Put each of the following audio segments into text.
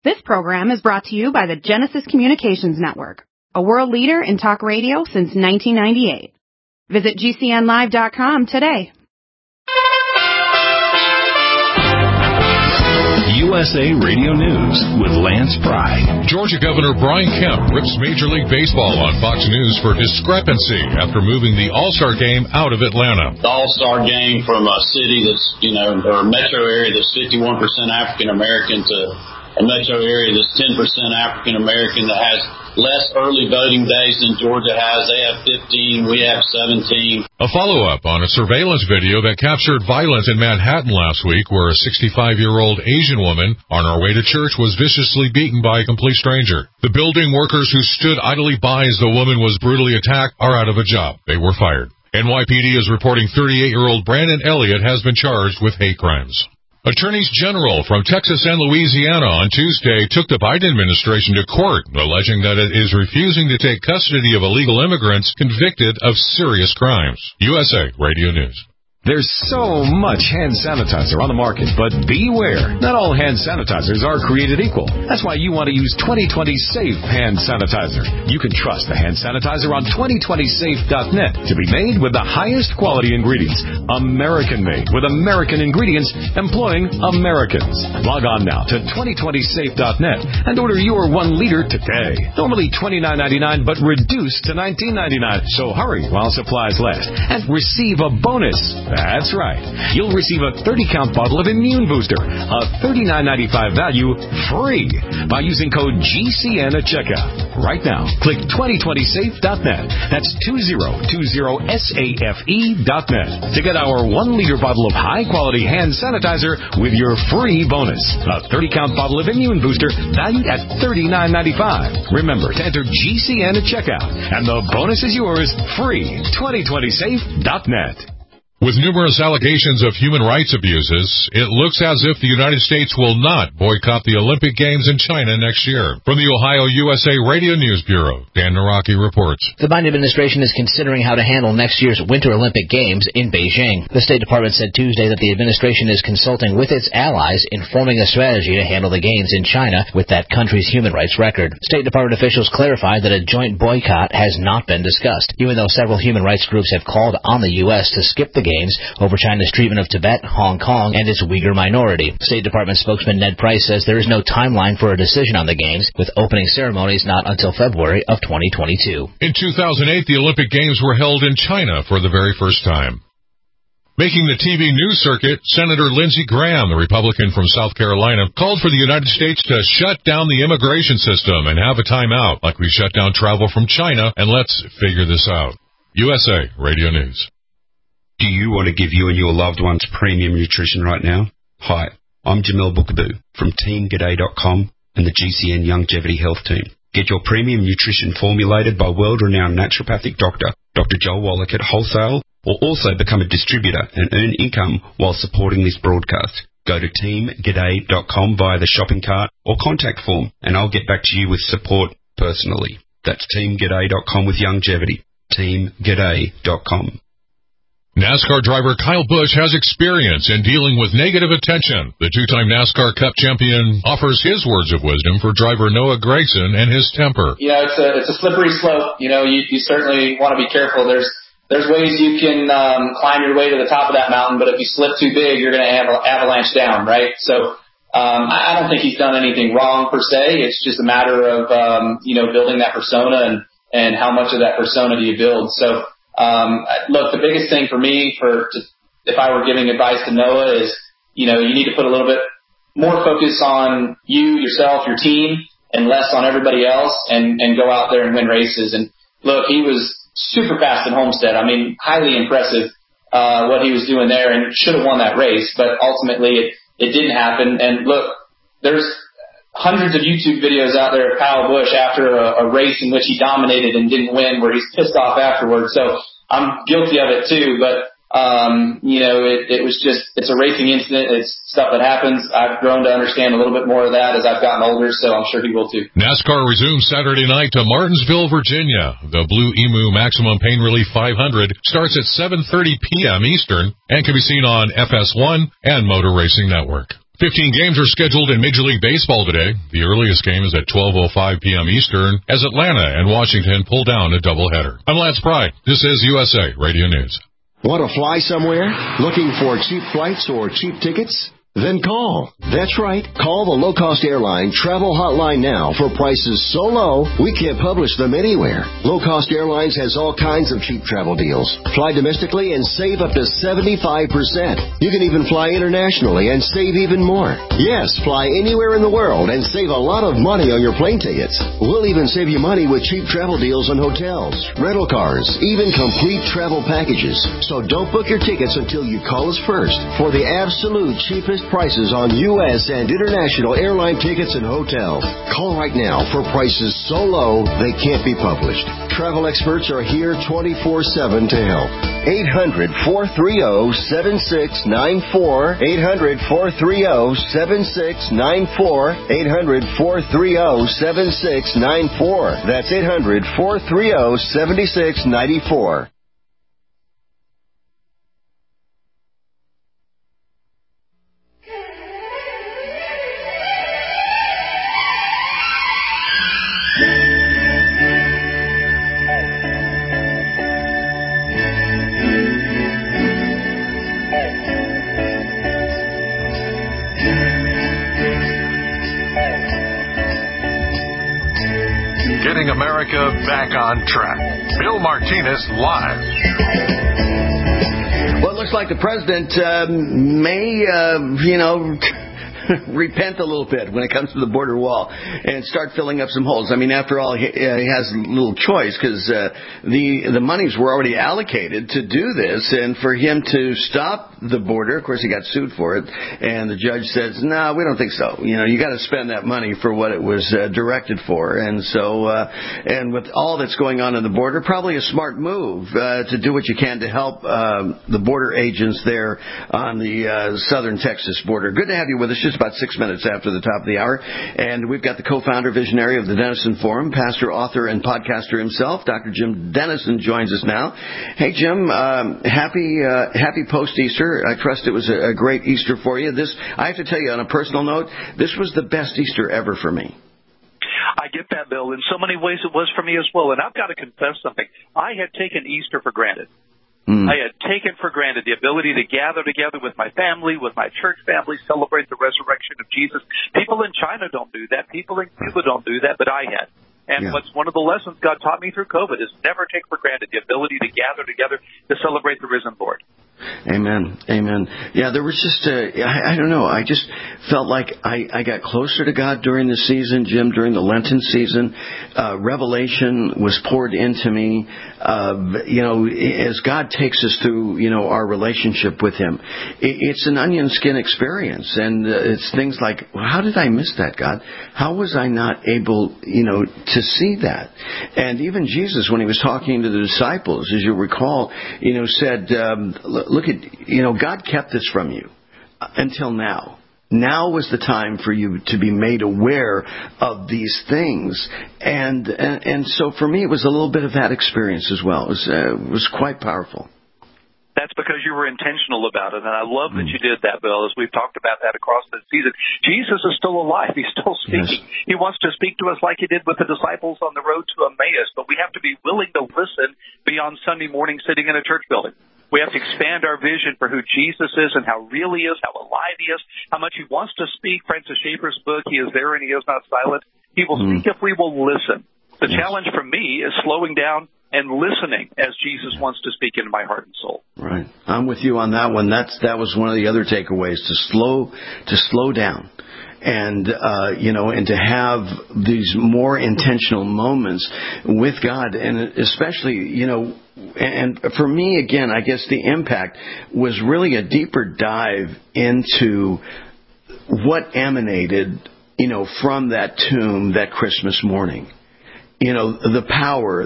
This program is brought to you by the Genesis Communications Network, a world leader in talk radio since 1998. Visit GCNlive.com today. USA Radio News with Lance Pry. Georgia Governor Brian Kemp rips Major League Baseball on Fox News for discrepancy after moving the All-Star Game out of Atlanta. The All-Star Game from a city that's, or a metro area that's 51% African American to a metro area that's 10% African American that has less early voting days than Georgia has. They have 15, we have 17. A follow-up on a surveillance video that captured violence in Manhattan last week where a 65-year-old Asian woman on her way to church was viciously beaten by a complete stranger. The building workers who stood idly by as the woman was brutally attacked are out of a job. They were fired. NYPD is reporting 38-year-old Brandon Elliott has been charged with hate crimes. Attorneys General from Texas and Louisiana on Tuesday took the Biden administration to court, alleging that it is refusing to take custody of illegal immigrants convicted of serious crimes. USA Radio News. There's so much hand sanitizer on the market, but beware. Not all hand sanitizers are created equal. That's why you want to use 2020 Safe Hand Sanitizer. You can trust the hand sanitizer on 2020safe.net to be made with the highest quality ingredients. American-made with American ingredients employing Americans. Log on now to 2020safe.net and order your 1 liter today. Normally $29.99, but reduced to $19.99. So hurry while supplies last and receive a bonus. That's right. You'll receive a 30-count bottle of Immune Booster, a $39.95 value, free by using code GCN at checkout. Right now, click 2020safe.net. That's 2020safe.net to get our 1 liter bottle of high-quality hand sanitizer with your free bonus. A 30-count bottle of Immune Booster valued at $39.95. Remember to enter GCN at checkout, and the bonus is yours free. 2020safe.net. With numerous allegations of human rights abuses, it looks as if the United States will not boycott the Olympic Games in China next year. From the Ohio USA Radio News Bureau, Dan Naraki reports. The Biden administration is considering how to handle next year's Winter Olympic Games in Beijing. The State Department said Tuesday that the administration is consulting with its allies in forming a strategy to handle the Games in China with that country's human rights record. State Department officials clarified that a joint boycott has not been discussed, even though several human rights groups have called on the U.S. to skip the Games over China's treatment of Tibet, Hong Kong, and its Uyghur minority. State Department spokesman Ned Price says there is no timeline for a decision on the Games, with opening ceremonies not until February of 2022. In 2008, the Olympic Games were held in China for the very first time. Making the TV news circuit, Senator Lindsey Graham, the Republican from South Carolina, called for the United States to shut down the immigration system and have a timeout, like we shut down travel from China, and let's figure this out. USA Radio News. Do you want to give you and your loved ones premium nutrition right now? Hi, I'm Jamel Bookaboo from TeamGaday.com and the GCN Longevity Health Team. Get your premium nutrition formulated by world-renowned naturopathic doctor, Dr. Joel Wallach at wholesale, or also become a distributor and earn income while supporting this broadcast. Go to TeamGaday.com via the shopping cart or contact form, and I'll get back to you with support personally. That's TeamGaday.com with longevity. TeamGaday.com. NASCAR driver Kyle Busch has experience in dealing with negative attention. The two-time NASCAR Cup champion offers his words of wisdom for driver Noah Gragson and his temper. It's a slippery slope. You certainly want to be careful. There's ways you can climb your way to the top of that mountain, but if you slip too big, you're going to avalanche down, right? So I don't think he's done anything wrong per se. It's just a matter of building that persona and how much of that persona do you build. So look, the biggest thing for me if I were giving advice to Noah is, you need to put a little bit more focus on you, yourself, your team, and less on everybody else and go out there and win races. And look, he was super fast at Homestead. I mean, highly impressive, what he was doing there and should have won that race, but ultimately it didn't happen. And look, there's hundreds of YouTube videos out there of Kyle Busch after a race in which he dominated and didn't win where he's pissed off afterwards. So I'm guilty of it too, but it's a racing incident. It's stuff that happens. I've grown to understand a little bit more of that as I've gotten older, so I'm sure he will too. NASCAR resumes Saturday night to Martinsville, Virginia. The Blue Emu Maximum Pain Relief 500 starts at 7:30 p.m. Eastern and can be seen on FS1 and Motor Racing Network. 15 games are scheduled in Major League Baseball today. The earliest game is at 12:05 p.m. Eastern as Atlanta and Washington pull down a doubleheader. I'm Lance Pride. This is USA Radio News. Want to fly somewhere? Looking for cheap flights or cheap tickets? Then call. That's right. Call the low-cost airline travel hotline now for prices so low we can't publish them anywhere. Low-cost airlines has all kinds of cheap travel deals. Fly domestically and save up to 75%. You can even fly internationally and save even more. Yes, fly anywhere in the world and save a lot of money on your plane tickets. We'll even save you money with cheap travel deals on hotels, rental cars, even complete travel packages. So don't book your tickets until you call us first for the absolute cheapest prices on U.S. and international airline tickets and hotels. Call right now for prices so low they can't be published. Travel experts are here 24/7 to help. 800-430-7694. 800-430-7694. 800-430-7694. That's 800-430-7694. Getting America back on track. Bill Martinez live. Well, it looks like the president may, repent a little bit when it comes to the border wall and start filling up some holes. I mean, after all, he has little choice because the monies were already allocated to do this, and for him to stop the border, of course, he got sued for it, and the judge says, no, we don't think so. You got to spend that money for what it was directed for, and so, and with all that's going on in the border, probably a smart move to do what you can to help the border agents there on the southern Texas border. Good to have you with us. Just about 6 minutes after the top of the hour. And we've got the co-founder, visionary of the Denison Forum, pastor, author, and podcaster himself, Dr. Jim Denison, joins us now. Hey, Jim, happy post-Easter. I trust it was a great Easter for you. I have to tell you, on a personal note, this was the best Easter ever for me. I get that, Bill. In so many ways it was for me as well. And I've got to confess something. I had taken Easter for granted. I had taken for granted the ability to gather together with my family, with my church family, celebrate the resurrection of Jesus. People in China don't do that. People in Cuba don't do that, but I had. And what's one of the lessons God taught me through COVID is never take for granted the ability to gather together to celebrate the risen Lord. Amen. Amen. Yeah, there was just I don't know. I just felt like I got closer to God during the season, Jim, during the Lenten season. Revelation was poured into me, as God takes us through, our relationship with Him. It's an onion skin experience. And it's things like, well, how did I miss that, God? How was I not able, to see that? And even Jesus, when He was talking to the disciples, as you recall, said, look at, God kept this from you until now. Now was the time for you to be made aware of these things. And so for me, it was a little bit of that experience as well. It was quite powerful. That's because you were intentional about it, and I love that you did that, Bill, as we've talked about that across the season. Jesus is still alive. He's still speaking. Yes. He wants to speak to us like He did with the disciples on the road to Emmaus, but we have to be willing to listen beyond Sunday morning sitting in a church building. We have to expand our vision for who Jesus is and how real He is, how alive He is, how much He wants to speak. Francis Schaeffer's book, He is there and He is not silent. He will speak if we will listen. The challenge for me is slowing down and listening as Jesus wants to speak into my heart and soul. Right. I'm with you on that one. That was one of the other takeaways, to slow down. And, and to have these more intentional moments with God. And especially, and for me, again, I guess the impact was really a deeper dive into what emanated, from that tomb that Christmas morning. The power,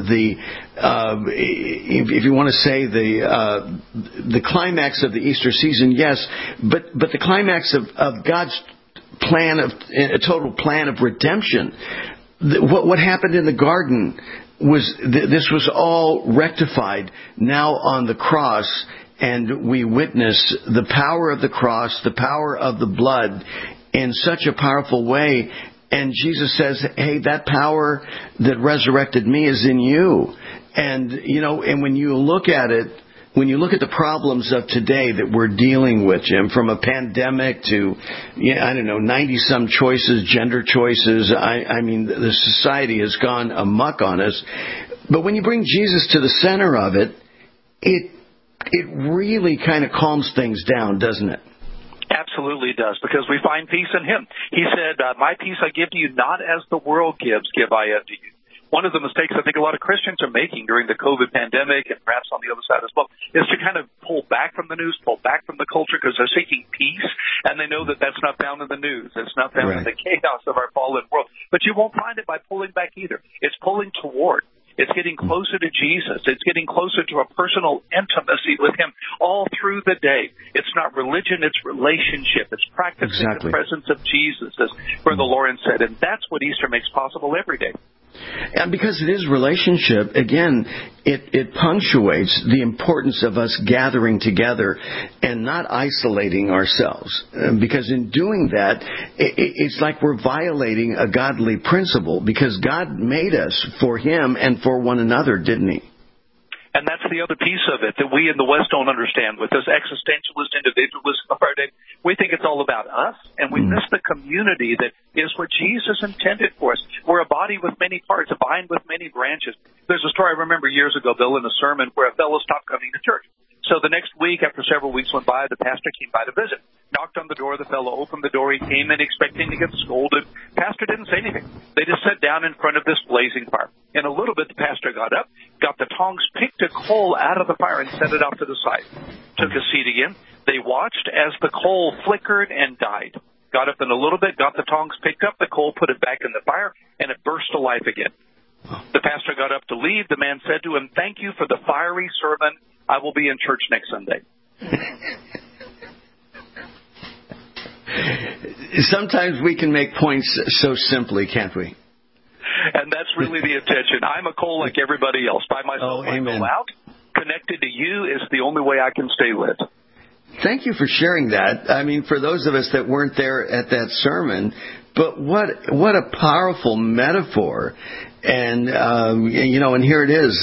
if you want to say the climax of the Easter season, yes, but the climax of God's plan a total plan of redemption. What happened in the garden was this was all rectified now on the cross, and we witness the power of the cross, the power of the blood in such a powerful way. And Jesus says, hey, that power that resurrected me is in you. And, and when you look at it, when you look at the problems of today that we're dealing with, Jim, from a pandemic to, 90-some choices, gender choices, I mean, the society has gone amok on us. But when you bring Jesus to the center of it, it really kind of calms things down, doesn't it? Absolutely does, because we find peace in Him. He said, my peace I give to you, not as the world gives, give I unto you. One of the mistakes I think a lot of Christians are making during the COVID pandemic, and perhaps on the other side as well, is to kind of pull back from the news, pull back from the culture, because they're seeking peace, and they know that that's not found in the news. It's not found in the chaos of our fallen world. But you won't find it by pulling back either. It's pulling toward. It's getting closer to Jesus. It's getting closer to a personal intimacy with Him all through the day. It's not religion, it's relationship. It's practicing the presence of Jesus, as Brother Lawrence said. And that's what Easter makes possible every day. And because it is relationship, again, it punctuates the importance of us gathering together and not isolating ourselves. Because in doing that, it's like we're violating a godly principle, because God made us for Him and for one another, didn't He? And that's the other piece of it that we in the West don't understand with this existentialist individualism of our day. We think it's all about us, and we miss the community that is what Jesus intended for us. We're a body with many parts, a vine with many branches. There's a story I remember years ago, Bill, in a sermon where a fellow stopped coming to church. So the next week, after several weeks went by, the pastor came by to visit. Knocked on the door. The fellow opened the door. He came in expecting to get scolded. Pastor didn't say anything. They just sat down in front of this blazing fire. In a little bit, the pastor got up, got the tongs, picked a coal out of the fire, and set it off to the side. Took a seat again. They watched as the coal flickered and died. Got up in a little bit, got the tongs, picked up the coal, put it back in the fire, and it burst to life again. The pastor got up to leave. The man said to him, "Thank you for the fiery sermon. I will be in church next Sunday." Sometimes we can make points so simply, can't we? And that's really the intention. I'm a coal like everybody else. By myself, I go out. Connected to you is the only way I can stay lit. Thank you for sharing that. I mean, for those of us that weren't there at that sermon, but what a powerful metaphor. And, and here it is,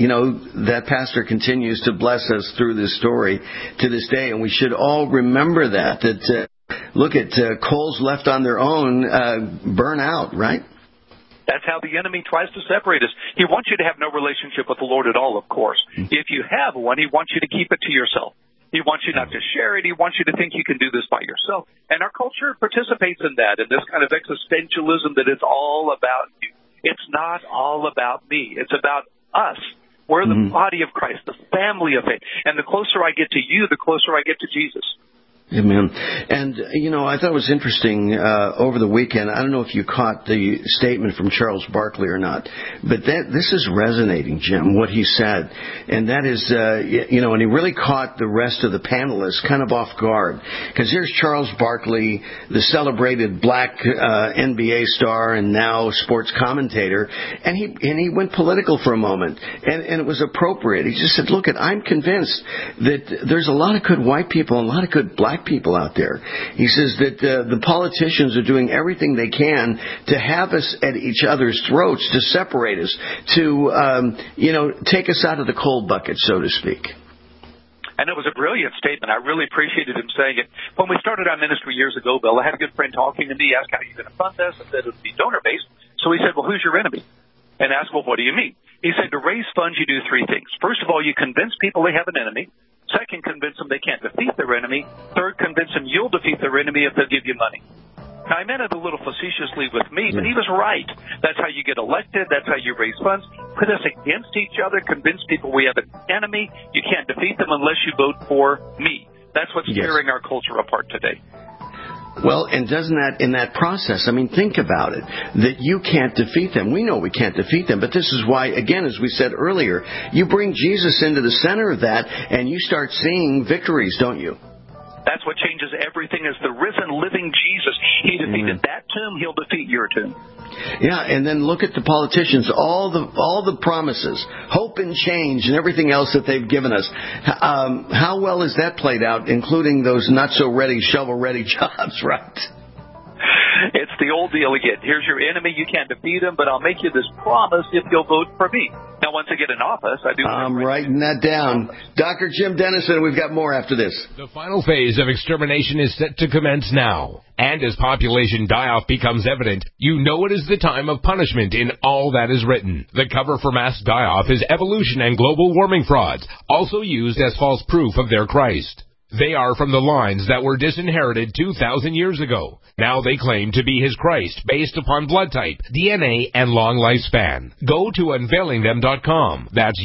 that pastor continues to bless us through this story to this day. And we should all remember that look at coals left on their own, burn out, right? That's how the enemy tries to separate us. He wants you to have no relationship with the Lord at all, of course. If you have one, he wants you to keep it to yourself. He wants you not to share it. He wants you to think you can do this by yourself. And our culture participates in that, in this kind of existentialism that it's all about you. It's not all about me. It's about us. We're the body of Christ, the family of faith. And the closer I get to you, the closer I get to Jesus. Amen. And, I thought it was interesting over the weekend. I don't know if you caught the statement from Charles Barkley or not, but this is resonating, Jim, what he said. And that is, and he really caught the rest of the panelists kind of off guard. Because here's Charles Barkley, the celebrated black NBA star and now sports commentator, and he went political for a moment. And it was appropriate. He just said, look, I'm convinced that there's a lot of good white people and a lot of good black people out there. He says that the politicians are doing everything they can to have us at each other's throats, to separate us, to, take us out of the coal bucket, so to speak. And it was a brilliant statement. I really appreciated him saying it. When we started our ministry years ago, Bill, I had a good friend talking to me, asked, how are you going to fund this? I said it would be donor-based. So he said, well, who's your enemy? And asked, well, what do you mean? He said, to raise funds, you do three things. First of all, you convince people they have an enemy. Second, convince them they can't defeat their enemy. Third, convince them you'll defeat their enemy if they'll give you money. Now, I meant it a little facetiously with me, but he was right. That's how you get elected. That's how you raise funds. Put us against each other. Convince people we have an enemy. You can't defeat them unless you vote for me. That's what's tearing our culture apart today. Well, and doesn't that, in that process, I mean, think about it, that you can't defeat them. We know we can't defeat them, but this is why, again, as we said earlier, you bring Jesus into the center of that, and you start seeing victories, don't you? That's what changes everything is the risen, living Jesus. He defeated that tomb. He'll defeat your tomb. Yeah, and then look at the politicians, all the promises, hope and change and everything else that they've given us. How well is that played out, including those not-so-ready, shovel-ready jobs, right? It's the old deal again. Here's your enemy. You can't defeat him, but I'll make you this promise if you'll vote for me. Now, once I get in office, I do... I'm writing that down. Dr. Jim Dennison, we've got more after this. The final phase of extermination is set to commence now. And as population die-off becomes evident, you know it is the time of punishment in all that is written. The cover for mass die-off is evolution and global warming frauds, also used as false proof of their Christ. They are from the lines that were disinherited 2,000 years ago. Now they claim to be his Christ based upon blood type, DNA, and long lifespan. Go to unveilingthem.com. That's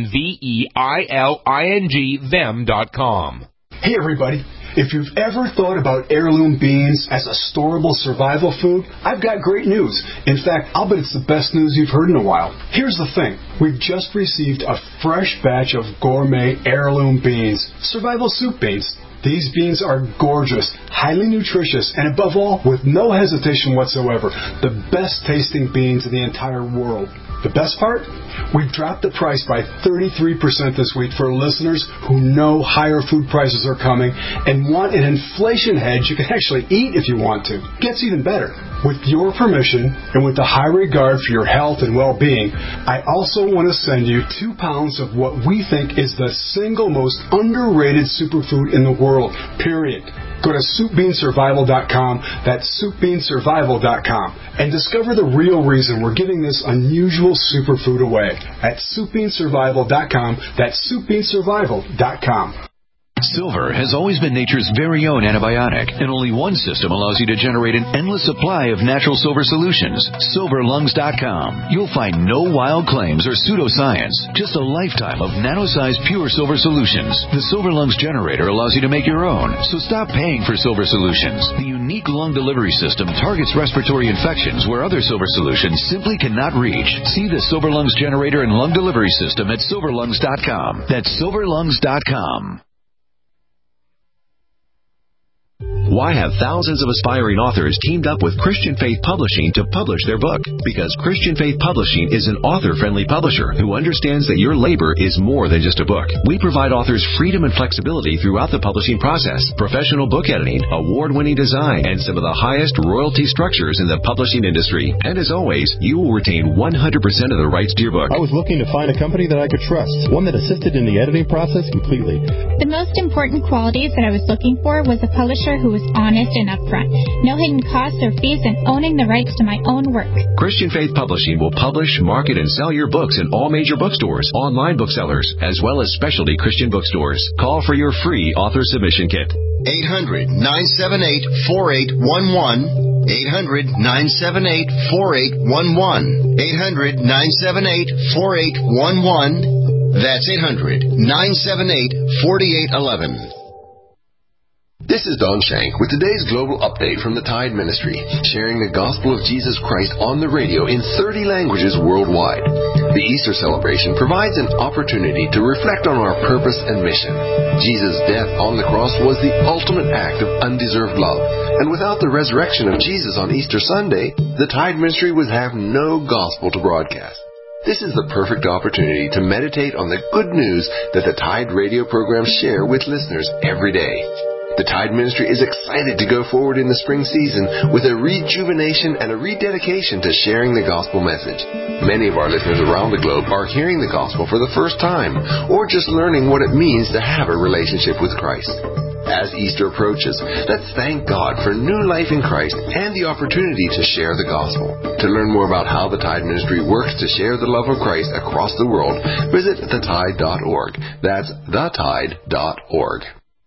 UNVEILING them.com. Hey everybody. If you've ever thought about heirloom beans as a storable survival food, I've got great news. In fact, I'll bet it's the best news you've heard in a while. Here's the thing. We've just received a fresh batch of gourmet heirloom beans, survival soup beans. These beans are gorgeous, highly nutritious, and above all, with no hesitation whatsoever, the best tasting beans in the entire world. The best part? We've dropped the price by 33% this week for listeners who know higher food prices are coming and want an inflation hedge you can actually eat if you want to. Gets even better. With your permission and with the high regard for your health and well-being, I also want to send you 2 pounds of what we think is the single most underrated superfood in the world, period. Go to SoupBeanSurvival.com, that's SoupBeanSurvival.com, and discover the real reason we're giving this unusual superfood away at SoupBeanSurvival.com, that's SoupBeanSurvival.com. Silver has always been nature's very own antibiotic, and only one system allows you to generate an endless supply of natural silver solutions. SilverLungs.com. You'll find no wild claims or pseudoscience, just a lifetime of nano-sized pure silver solutions. The Silver Lungs generator allows you to make your own, so stop paying for silver solutions. The unique lung delivery system targets respiratory infections where other silver solutions simply cannot reach. See the Silver Lungs generator and lung delivery system at SilverLungs.com. That's SilverLungs.com. Why have thousands of aspiring authors teamed up with Christian Faith Publishing to publish their book? Because Christian Faith Publishing is an author-friendly publisher who understands that your labor is more than just a book. We provide authors freedom and flexibility throughout the publishing process, professional book editing, award-winning design, and some of the highest royalty structures in the publishing industry. And as always, you will retain 100% of the rights to your book. I was looking to find a company that I could trust, one that assisted in the editing process completely. The most important qualities that I was looking for was a publisher who was honest and upfront, no hidden costs or fees, and owning the rights to my own work. Christian Faith Publishing will publish, market, and sell your books in all major bookstores, online booksellers, as well as specialty Christian bookstores. Call for your free author submission kit. 800-978-4811. 800-978-4811. 800-978-4811. That's 800-978-4811. This is Don Shank with today's Global Update from the Tide Ministry, sharing the gospel of Jesus Christ on the radio in 30 languages worldwide. The Easter celebration provides an opportunity to reflect on our purpose and mission. Jesus' death on the cross was the ultimate act of undeserved love, and without the resurrection of Jesus on Easter Sunday, the Tide Ministry would have no gospel to broadcast. This is the perfect opportunity to meditate on the good news that the Tide radio programs share with listeners every day. The Tide Ministry is excited to go forward in the spring season with a rejuvenation and a rededication to sharing the gospel message. Many of our listeners around the globe are hearing the gospel for the first time or just learning what it means to have a relationship with Christ. As Easter approaches, let's thank God for new life in Christ and the opportunity to share the gospel. To learn more about how the Tide Ministry works to share the love of Christ across the world, visit thetide.org. That's thetide.org.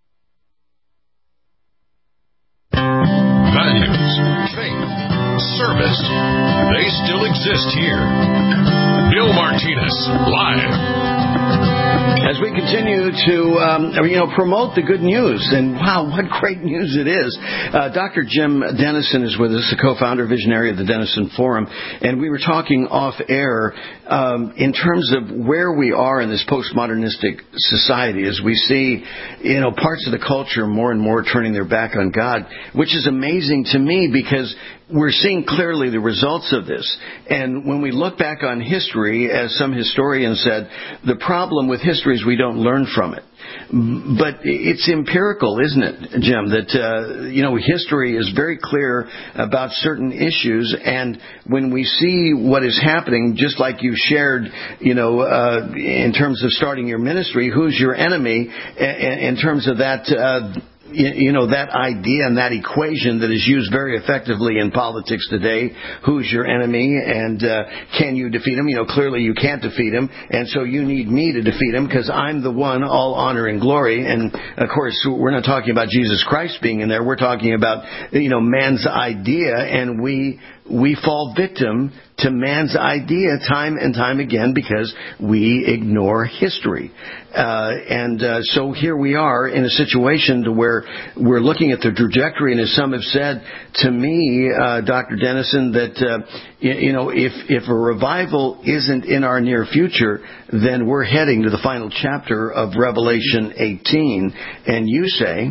Values, faith, service, they still exist here. Bill Martinez, live. As we continue to, promote the good news, and wow, what great news it is. Dr. Jim Denison is with us, the co-founder, visionary of the Denison Forum, and we were talking off air in terms of where we are in this postmodernistic society as we see, parts of the culture more and more turning their back on God, which is amazing to me because we're seeing clearly the results of this. And when we look back on history, as some historians said, the problem with history is we don't learn from it. But it's empirical, isn't it, Jim, that, history is very clear about certain issues. And when we see what is happening, just like you shared, in terms of starting your ministry, who's your enemy, in terms of that, that idea and that equation that is used very effectively in politics today. Who's your enemy and can you defeat him? Clearly you can't defeat him, and so you need me to defeat him because I'm the one, all honor and glory. And, of course, we're not talking about Jesus Christ being in there. We're talking about, man's idea, and we fall victim to man's idea time and time again because we ignore history. So here we are in a situation to where we're looking at the trajectory, and as some have said to me, Dr. Denison, that, if a revival isn't in our near future, then we're heading to the final chapter of Revelation 18. And you say,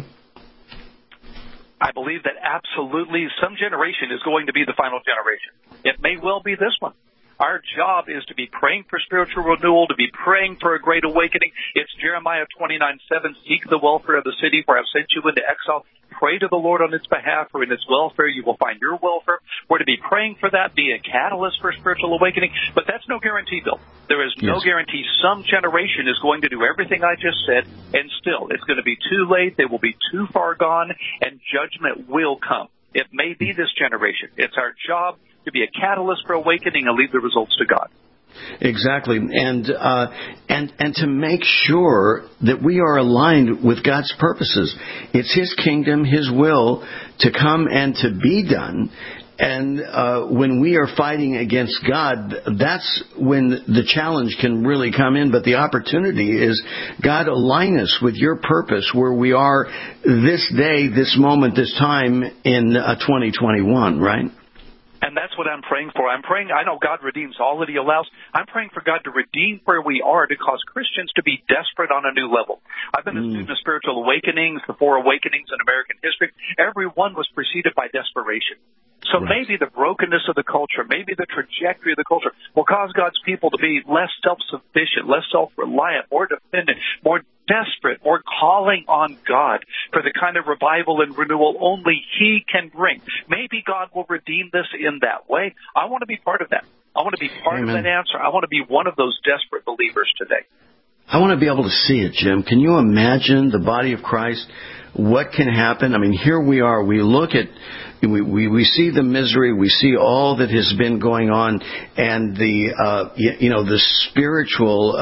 I believe that absolutely some generation is going to be the final generation. It may well be this one. Our job is to be praying for spiritual renewal, to be praying for a great awakening. It's Jeremiah 29:7, seek the welfare of the city where I've sent you into exile. Pray to the Lord on its behalf, for in its welfare you will find your welfare. We're to be praying for that, be a catalyst for spiritual awakening. But that's no guarantee, Bill. There is no guarantee some generation is going to do everything I just said, and still it's going to be too late, they will be too far gone, and judgment will come. It may be this generation. It's our job to be a catalyst for awakening and leave the results to God. Exactly, and to make sure that we are aligned with God's purposes. It's His kingdom, His will to come and to be done. And when we are fighting against God, that's when the challenge can really come in. But the opportunity is, God, align us with your purpose where we are this day, this moment, this time in 2021, right? And that's what I'm praying for. I know God redeems all that He allows. I'm praying for God to redeem where we are to cause Christians to be desperate on a new level. I've been a student of spiritual awakenings, the 4 awakenings in American history. Every one was preceded by desperation. So maybe the brokenness of the culture, maybe the trajectory of the culture will cause God's people to be less self-sufficient, less self-reliant, more dependent, more desperate, more calling on God for the kind of revival and renewal only He can bring. Maybe God will redeem this in that way. I want to be part of that. I want to be part of that answer. I want to be one of those desperate believers today. I want to be able to see it, Jim. Can you imagine the body of Christ? What can happen? I mean, here we are. We look at, we see the misery. We see all that has been going on, and the spiritual,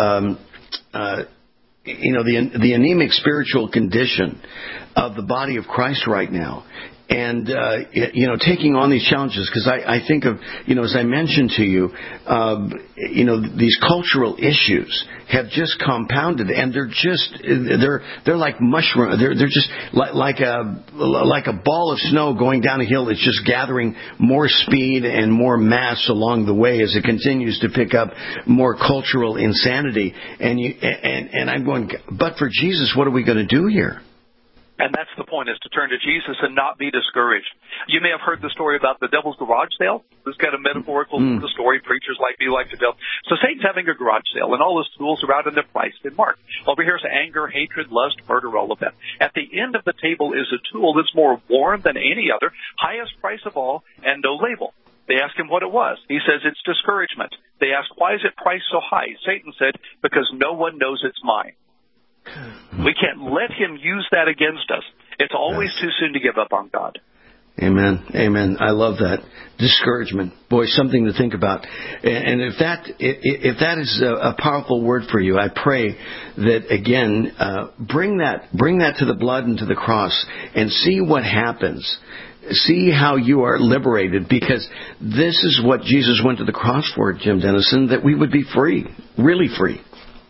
the anemic spiritual condition of the body of Christ right now. And, taking on these challenges, because I think of, as I mentioned to you, these cultural issues have just compounded, and they're like mushroom. They're just like a ball of snow going down a hill. It's just gathering more speed and more mass along the way as it continues to pick up more cultural insanity. And I'm going, but for Jesus, what are we going to do here? And that's the point, is to turn to Jesus and not be discouraged. You may have heard the story about the devil's garage sale. This is kind of metaphorical story preachers like me like to tell. So Satan's having a garage sale, and all his tools are out, and they're priced and marked. Over here is anger, hatred, lust, murder, all of that. At the end of the table is a tool that's more worn than any other, highest price of all, and no label. They ask him what it was. He says it's discouragement. They ask, why is it priced so high? Satan said, because no one knows it's mine. We can't let him use that against us. It's always too soon to give up on God. Amen. Amen. I love that. Discouragement. Boy, something to think about. And if that is a powerful word for you, I pray that, again, bring that to the blood and to the cross and see what happens. See how you are liberated, because this is what Jesus went to the cross for, Jim Denison, that we would be free, really free.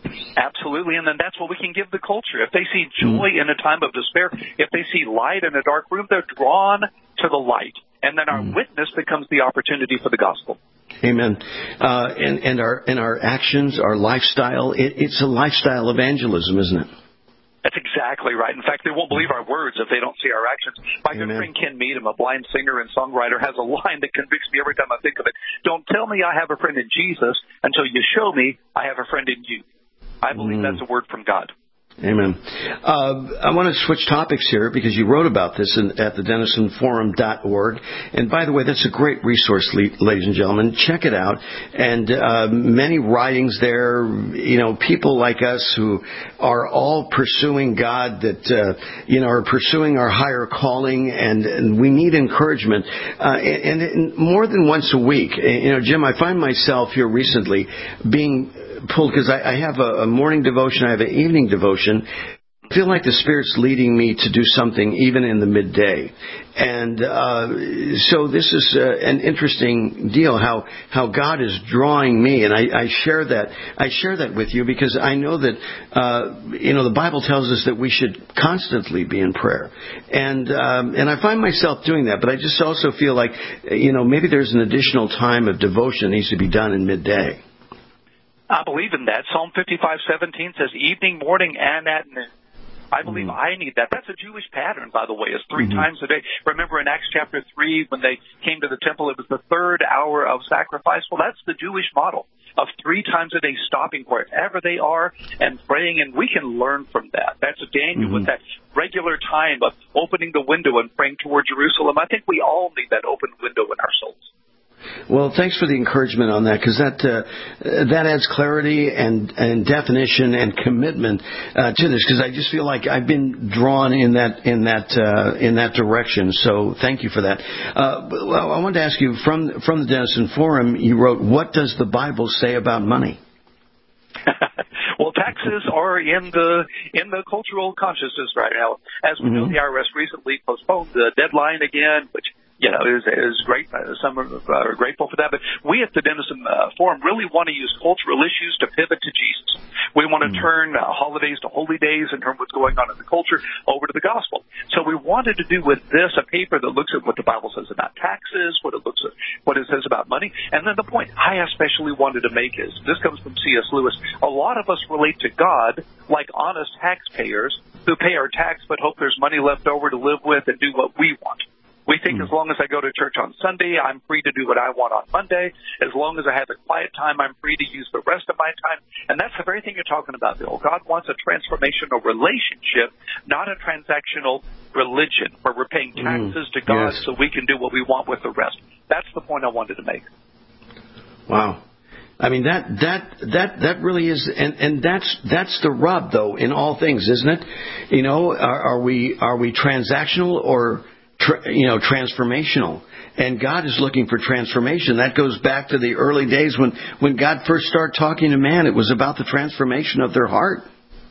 Absolutely, and then that's what we can give the culture. If they see joy in a time of despair, if they see light in a dark room, they're drawn to the light. And then our witness becomes the opportunity for the gospel. Amen. And our actions, our lifestyle, it's a lifestyle evangelism, isn't it? That's exactly right. In fact, they won't believe our words if they don't see our actions. My good friend Ken Meadham, a blind singer and songwriter, has a line that convicts me every time I think of it. Don't tell me I have a friend in Jesus until you show me I have a friend in you. I believe that's a word from God. Amen. I want to switch topics here because you wrote about this at the DenisonForum.org. And by the way, that's a great resource, ladies and gentlemen. Check it out. And many writings there, people like us who are all pursuing God, that, are pursuing our higher calling, and we need encouragement. And more than once a week, Jim, I find myself here recently being pulled, because I have a morning devotion, I have an evening devotion. I feel like the Spirit's leading me to do something even in the midday. And so this is an interesting deal, how God is drawing me. And I share that with you because I know that, the Bible tells us that we should constantly be in prayer. And I find myself doing that. But I just also feel like, maybe there's an additional time of devotion that needs to be done in midday. I believe in that. Psalm 55:17 says evening, morning, and at noon. I believe I need that. That's a Jewish pattern, by the way. It's 3 times a day. Remember in Acts chapter 3, when they came to the temple, it was the 3rd hour of sacrifice. Well, that's the Jewish model of 3 times a day stopping wherever they are and praying, and we can learn from that. That's Daniel with that regular time of opening the window and praying toward Jerusalem. I think we all need that open window in our souls. Well, thanks for the encouragement on that, because that adds clarity and definition and commitment to this. Because I just feel like I've been drawn in that direction. So thank you for that. Well, I wanted to ask you from the Denison Forum. You wrote, "What does the Bible say about money?" Well, taxes are in the cultural consciousness right now. As we know, the IRS recently postponed the deadline again, which is great. Some are grateful for that. But we at the Denison Forum really want to use cultural issues to pivot to Jesus. We want to turn holidays to holy days and turn what's going on in the culture over to the gospel. So we wanted to do with this a paper that looks at what the Bible says about taxes, what it says about money. And then the point I especially wanted to make is, this comes from C.S. Lewis, a lot of us relate to God like honest taxpayers who pay our tax but hope there's money left over to live with and do what we want. We think as long as I go to church on Sunday, I'm free to do what I want on Monday. As long as I have a quiet time, I'm free to use the rest of my time. And that's the very thing you're talking about, Bill. God wants a transformational relationship, not a transactional religion where we're paying taxes to God so we can do what we want with the rest. That's the point I wanted to make. Wow. I mean, that really is, and that's the rub, though, in all things, isn't it? Are we transactional or transformational? And God is looking for transformation. That goes back to the early days when God first started talking to man. It was about the transformation of their heart.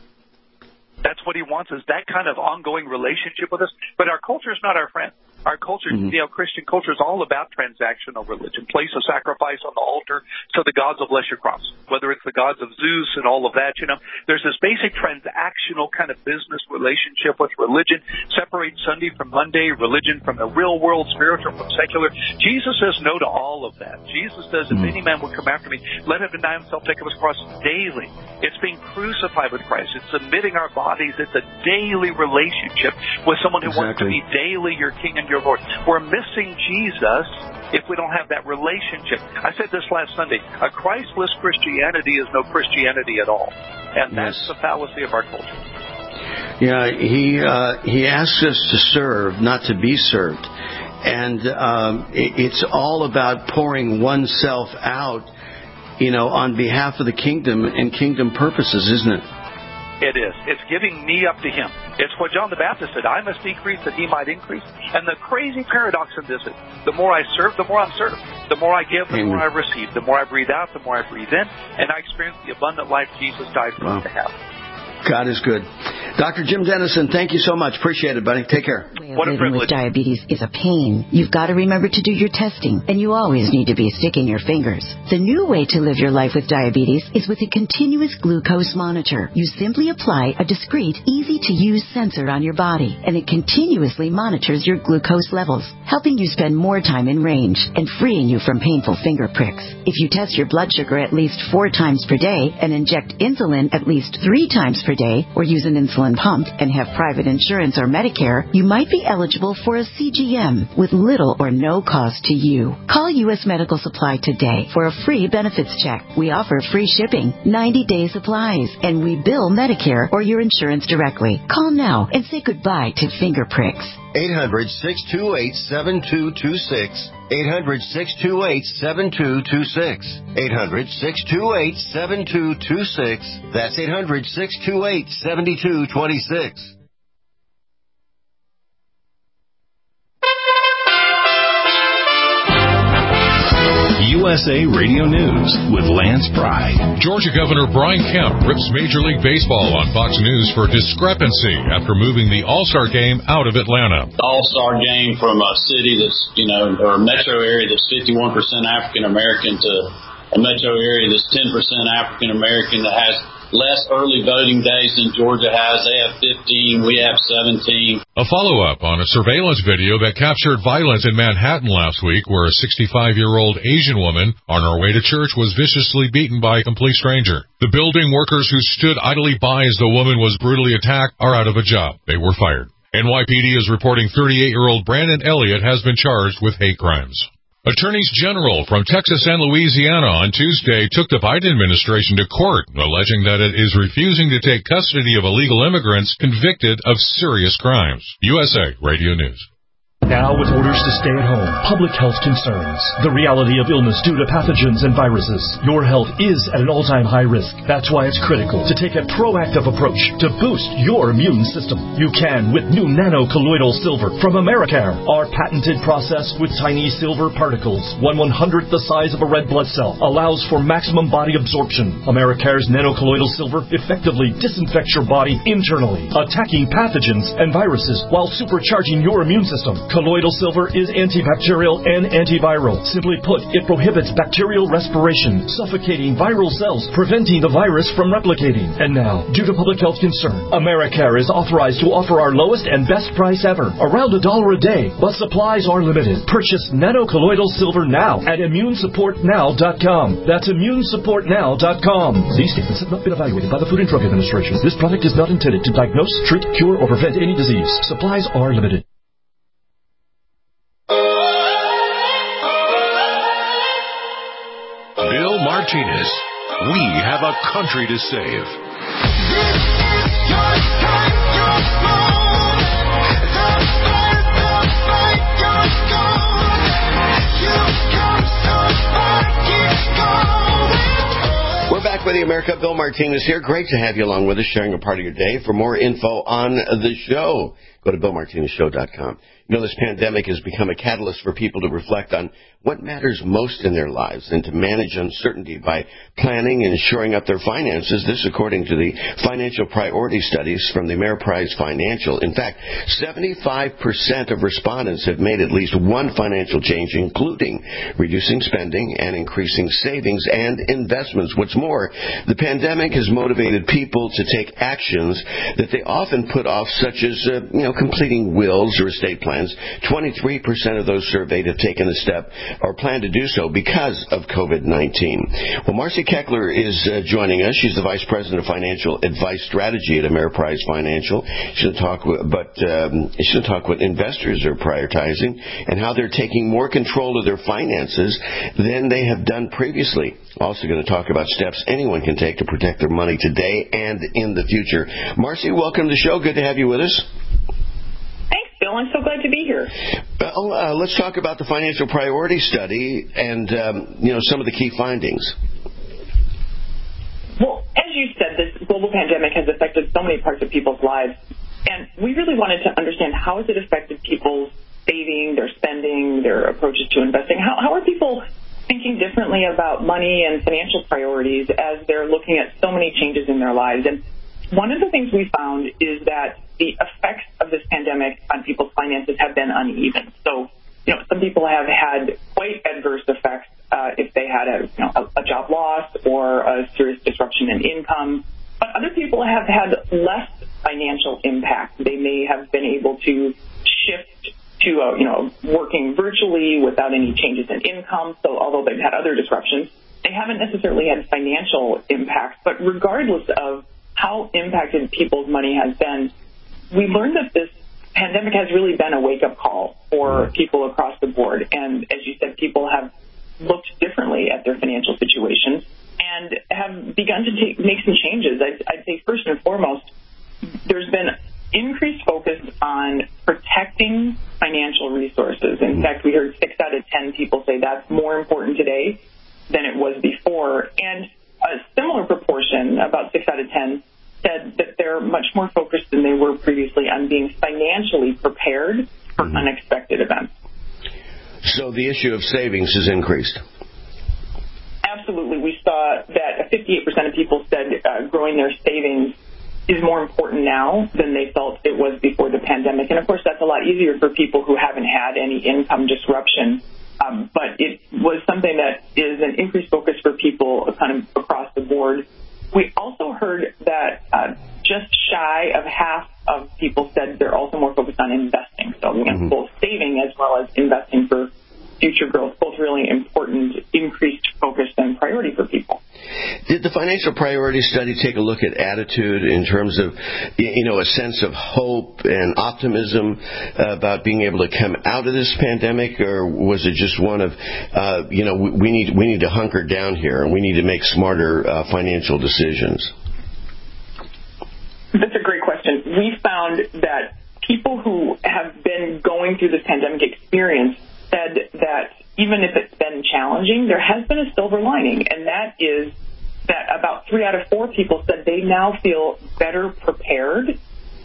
That's what he wants, is that kind of ongoing relationship with us. But our culture is not our friend. Our culture, Christian culture is all about transactional religion. Place a sacrifice on the altar to the gods of lesser crops, whether it's the gods of Zeus and all of that. There's this basic transactional kind of business relationship with religion. Separate Sunday from Monday, religion from the real world, spiritual from secular. Jesus says no to all of that. Jesus says, if any man would come after me, let him deny himself, take up his cross daily. It's being crucified with Christ. It's submitting our bodies. It's a daily relationship with someone who wants to be daily your king and your Lord. We're missing Jesus if we don't have that relationship. I said this last Sunday, a Christless Christianity is no Christianity at all. And that's the fallacy of our culture. Yeah, he asks us to serve, not to be served. And it's all about pouring oneself out, on behalf of the kingdom and kingdom purposes, isn't it? It is. It's giving me up to him. It's what John the Baptist said, I must decrease that he might increase. And the crazy paradox in this is, the more I serve, the more I'm served. The more I give, the more I receive. The more I breathe out, the more I breathe in. And I experience the abundant life Jesus died for us to have. God is good. Dr. Jim Dennison, thank you so much. Appreciate it, buddy. Take care. What a privilege. With diabetes is a pain. You've got to remember to do your testing, and you always need to be sticking your fingers. The new way to live your life with diabetes is with a continuous glucose monitor. You simply apply a discreet, easy-to-use sensor on your body, and it continuously monitors your glucose levels, helping you spend more time in range and freeing you from painful finger pricks. If you test your blood sugar at least 4 times per day and inject insulin at least 3 times per day, or use an insulin pump and have private insurance or Medicare, you might be eligible for a CGM with little or no cost to you. Call U.S. Medical Supply today for a free benefits check. We offer free shipping, 90-day supplies, and we bill Medicare or your insurance directly. Call now and say goodbye to finger pricks. 800-628-7226. 800-628-7226. 800-628-7226. That's 800-628-7226. USA Radio News with Lance Pry. Georgia Governor Brian Kemp rips Major League Baseball on Fox News for discrepancy after moving the All-Star Game out of Atlanta. The All-Star Game from a city that's, or a metro area that's 51% African American to a metro area that's 10% African American that has less early voting days than Georgia has. They have 15, we have 17. A follow-up on a surveillance video that captured violence in Manhattan last week where a 65-year-old Asian woman on her way to church was viciously beaten by a complete stranger. The building workers who stood idly by as the woman was brutally attacked are out of a job. They were fired. NYPD is reporting 38-year-old Brandon Elliott has been charged with hate crimes. Attorneys General from Texas and Louisiana on Tuesday took the Biden administration to court, alleging that it is refusing to take custody of illegal immigrants convicted of serious crimes. USA Radio News. Now with orders to stay at home, public health concerns, the reality of illness due to pathogens and viruses. Your health is at an all-time high risk. That's why it's critical to take a proactive approach to boost your immune system. You can with new nano-colloidal silver from Americare. Our patented process with tiny silver particles, 1/100th the size of a red blood cell, allows for maximum body absorption. Americare's nano-colloidal silver effectively disinfects your body internally, attacking pathogens and viruses while supercharging your immune system. Colloidal silver is antibacterial and antiviral. Simply put, it prohibits bacterial respiration, suffocating viral cells, preventing the virus from replicating. And now, due to public health concern, Americare is authorized to offer our lowest and best price ever, around $1 a day, but supplies are limited. Purchase nano-colloidal silver now at immunesupportnow.com. That's immunesupportnow.com. These statements have not been evaluated by the Food and Drug Administration. This product is not intended to diagnose, treat, cure, or prevent any disease. Supplies are limited. Bill Martinez. We have a country to save. We're back with the America. Bill Martinez here. Great to have you along with us, sharing a part of your day. For more info on the show, go to BillMartinezShow.com. This pandemic has become a catalyst for people to reflect on what matters most in their lives and to manage uncertainty by planning and shoring up their finances. This according to the financial priority studies from the Ameriprise Financial. In fact, 75% of respondents have made at least one financial change, including reducing spending and increasing savings and investments. What's more, the pandemic has motivated people to take actions that they often put off, such as, completing wills or estate plans. 23% of those surveyed have taken a step or plan to do so because of COVID-19. Well, Marcy Keckler is joining us. She's the Vice President of Financial Advice Strategy at Ameriprise Financial. She's going to talk what investors are prioritizing and how they're taking more control of their finances than they have done previously. Also going to talk about steps anyone can take to protect their money today and in the future. Marcy, welcome to the show. Good to have you with us. Thanks, Bill. I'm so glad to be here. Well, let's talk about the financial priority study and, some of the key findings. Well, as you said, this global pandemic has affected so many parts of people's lives. And we really wanted to understand how has it affected people's saving, their spending, their approaches to investing. How are people thinking differently about money and financial priorities as they're looking at so many changes in their lives? And one of the things we found is that the effects of this pandemic on people's finances have been uneven. So, some people have had quite adverse effects if they had a job loss or a serious disruption in income. But other people have had less financial impact. They may have been able to shift to working virtually without any changes in income. So although they've had other disruptions, they haven't necessarily had financial impact. But regardless of how impacted people's money has been, we learned that this pandemic has really been a wake-up call for people across the board. And as you said, people have looked differently at their financial situations and have begun to make some changes. I'd say first and foremost, there's been increased focus on protecting financial resources. In fact, we heard 6 out of 10 people say that's more important today than it was before. And a similar proportion, about 6 out of 10, said that they're much more focused than they were previously on being financially prepared for unexpected events. So the issue of savings has increased. Absolutely. We saw that 58% of people said growing their savings is more important now than they felt it was before the pandemic. And, of course, that's a lot easier for people who haven't had any income disruption. But it was something that is an increased focus for people kind of across the board. We also heard that just shy of half of people said they're also more focused on investing. So both saving as well as investing for future growth, both really important, increased focus and priority for people. Did the financial priority study take a look at attitude in terms of, a sense of hope and optimism about being able to come out of this pandemic, or was it just one of, we need to hunker down here and we need to make smarter financial decisions? That's a great question. We found that people who have been going through this pandemic experience said that even if it's been challenging, there has been a silver lining, and that is that about 3 out of 4 people said they now feel better prepared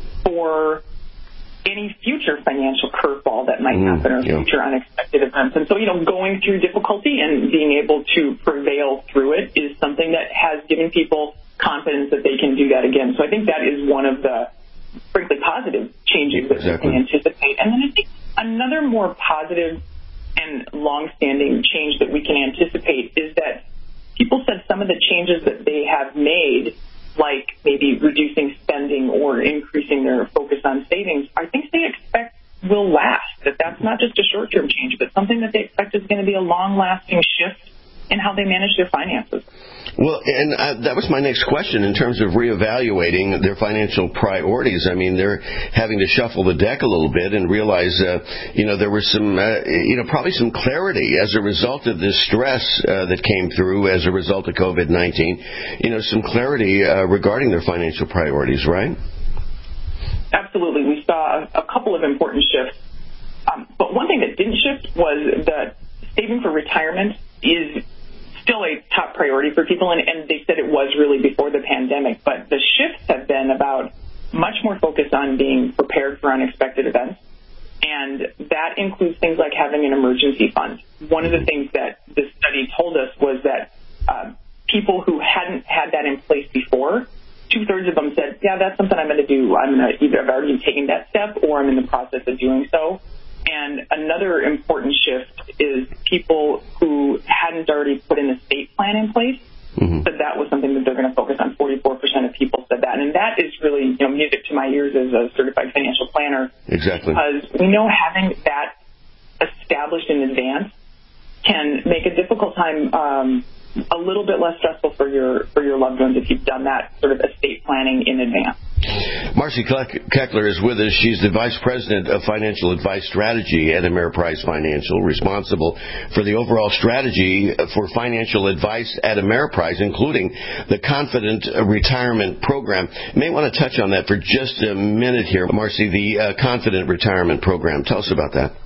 for any future financial curveball that might happen or future unexpected events. And so, going through difficulty and being able to prevail through it is something that has given people confidence that they can do that again. So I think that is one of the, frankly, positive changes that we can anticipate. And then I think another more positive and long-standing change that we can anticipate is that people said some of the changes that they have made, like maybe reducing spending or increasing their focus on savings, are things they expect will last, that's not just a short-term change, but something that they expect is going to be a long-lasting shift in how they manage their finances. Well, and that was my next question in terms of reevaluating their financial priorities. I mean, they're having to shuffle the deck a little bit and realize, there was some, probably some clarity as a result of this stress that came through as a result of COVID-19, some clarity regarding their financial priorities, right? Absolutely. We saw a couple of important shifts. But one thing that didn't shift was that saving for retirement is still a top priority for people, and they said it was really before the pandemic, but the shifts have been about much more focus on being prepared for unexpected events, and that includes things like having an emergency fund. One of the things that this study told us was that people who hadn't had that in place before, 2/3 of them said, yeah, that's something I'm going to do. I'm going to either have already taken that step or I'm in the process of doing so. And another important shift is people who hadn't already put an estate plan in place, said that was something that they're going to focus on. 44% of people said that. And that is really, music to my ears as a certified financial planner. Exactly. Because we know having that established in advance can make a difficult time a little bit less stressful for your loved ones if you've done that sort of estate planning in advance. Marcy Keckler is with us. She's the Vice President of Financial Advice Strategy at Ameriprise Financial, responsible for the overall strategy for financial advice at Ameriprise, including the Confident Retirement Program. You may want to touch on that for just a minute here, Marcy, the Confident Retirement Program. Tell us about that.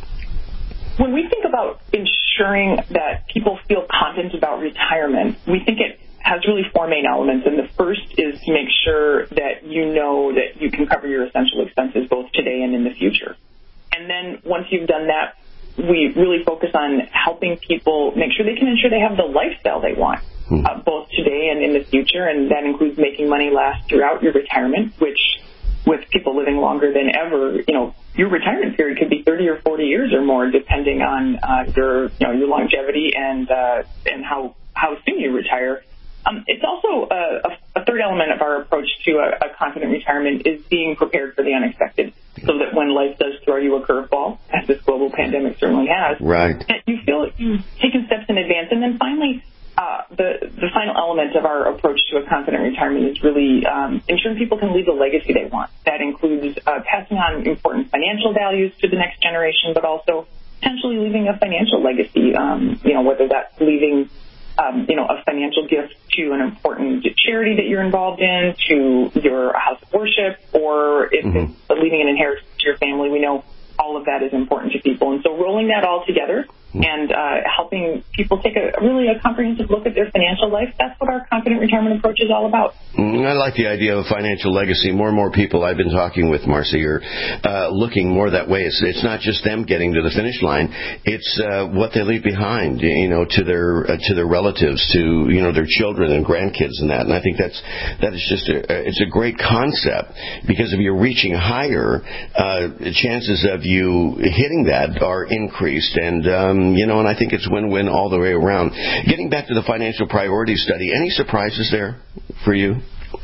When we think about ensuring that people feel confident about retirement, we think it has really 4 main elements. And the first is to make sure that you know that you can cover your essential expenses both today and in the future. And then once you've done that, we really focus on helping people make sure they can ensure they have the lifestyle they want. both today and in the future, and that includes making money last throughout your retirement, which, with people living longer than ever, your retirement period could be 30 or 40 years or more, depending on your longevity and how soon you retire. It's also a third element of our approach to a confident retirement is being prepared for the unexpected, so that when life does throw you a curveball, as this global pandemic certainly has, right, you feel you've taken steps in advance. And then finally, the final element of our approach to a confident retirement is really ensuring people can leave the legacy they want. That includes passing on important financial values to the next generation, but also potentially leaving a financial legacy, whether that's leaving a financial gift to an important charity that you're involved in, to your house of worship, or if it's leaving an inheritance to your family. We know all of that is important to people. And so rolling that all together and helping people take a comprehensive look at their financial life, that's what our confident retirement approach is all about. I like the idea of a financial legacy. More and more people I've been talking with, Marcy, are looking more that way. It's not just them getting to the finish line. It's what they leave behind, to their relatives, to their children and grandkids and that. And I think that is just it's a great concept, because if you're reaching higher, chances of you hitting that are increased. And and I think it's win-win all the way around. Getting back to the financial priorities study, any surprises there for you?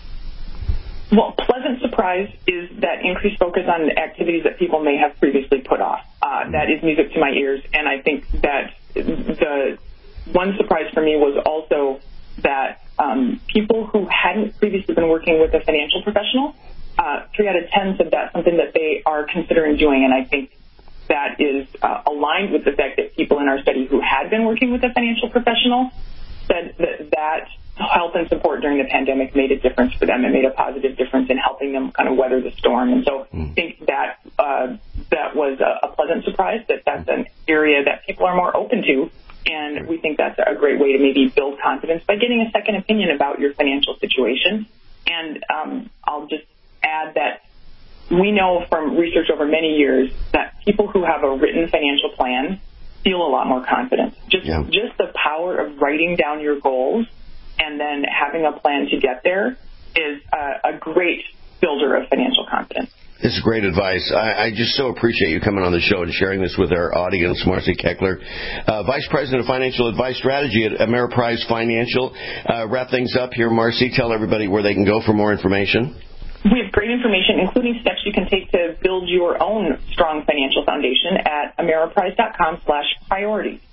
Well, pleasant surprise is that increased focus on activities that people may have previously put off. That is music to my ears, and I think that the one surprise for me was also that people who hadn't previously been working with a financial professional, 3 out of 10 said that's something that they are considering doing, and I think that is aligned with the fact that people in our study who had been working with a financial professional said that help and support during the pandemic made a difference for them. It made a positive difference in helping them kind of weather the storm. And so I think that was a pleasant surprise, that's an area that people are more open to. And we think that's a great way to maybe build confidence by getting a second opinion about your financial situation. And I'll just add that we know from research over many years that people who have a written financial plan feel a lot more confident. Just the power of writing down your goals and then having a plan to get there is a great builder of financial confidence. It's great advice. I just so appreciate you coming on the show and sharing this with our audience. Marcy Keckler, Vice President of Financial Advice Strategy at Ameriprise Financial. Wrap things up here, Marcy. Tell everybody where they can go for more information. We have great information, including steps you can take to build your own strong financial foundation at ameriprise.com/priorities.